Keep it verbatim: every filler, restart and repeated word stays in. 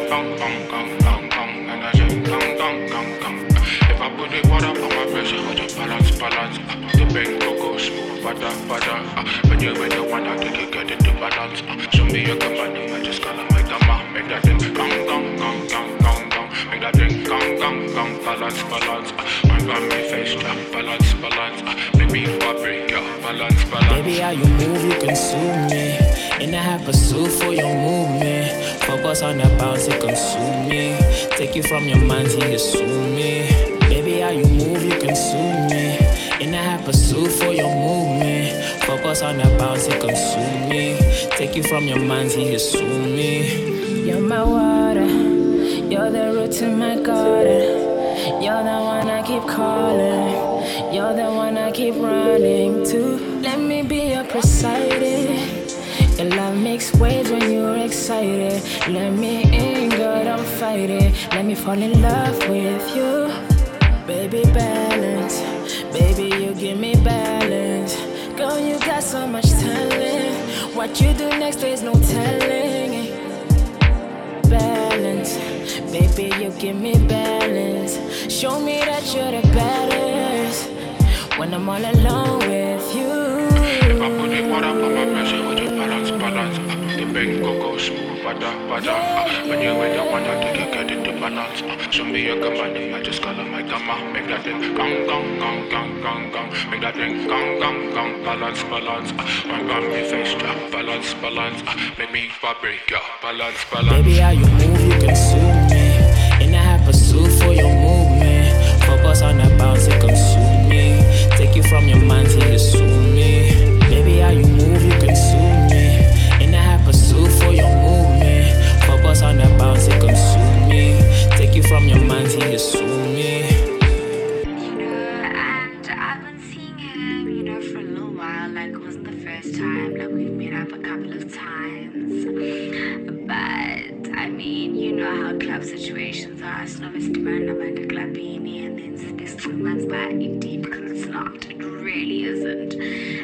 gong gong gong gong gong, make that thing gong gong gong gong. If I put the water on my pressure, hold the balance, balance. The bank go go smooth, bada bada. When you with the one, I think you get it to balance. Show me your company, I just call it my gamma. Make that thing gong gong gong gong gong gong. Make that thing gong gong gong, balance, balance. My family face drop, balance, balance. Make me fabric, yeah, balance, balance. Baby, how you move, you consume me. In a high pursuit for your movement. Focus on the bounce, it consume me. Take you from your mind till you assume me. Baby, how you move, you consume me. In a high pursuit for your movement. Focus on the bounce, it consume me. Take you from your mind till you assume me. You're my water, you're the root to my garden. You're the one I keep calling. You're the one I keep running to. Let me be your Poseidon. Your love makes waves when you're excited. Let me in, girl, don't fight it. Let me fall in love with you. Baby, balance. Baby, you give me balance. Girl, you got so much talent. What you do next, there's no telling. Balance. Baby, you give me balance. Show me that you're the baddest when I'm all alone with you. If I put the water on my pressure, hold the balance, balance. The bank go go smooth, bada bada. When you with the one, I think you get it to balance. Show me your company, I just call it my gamma. Make that thing gong gong gong gong gong gong. Make that thing gong gong gong, balance, balance. My family face drop, balance, balance. Make me fabric, yeah, balance, balance. Baby, how you move, you consume me. In a high pursuit for your movement. Focus on the bounce, it consume me. Take you from your mind till you assume me. Baby, how you move, you consume me. In a high pursuit for your movement. Focus on the bounce, it consume me. Take you from your mind till you assume me. You know, and I've been seeing him, you know, for a little while. Like, it wasn't the first time. Like, we've met up a couple of times. But, I mean, you know how club situations are. So, obviously, man, I'm like a clubini, and then this two months back, deep, because it's not. It really isn't.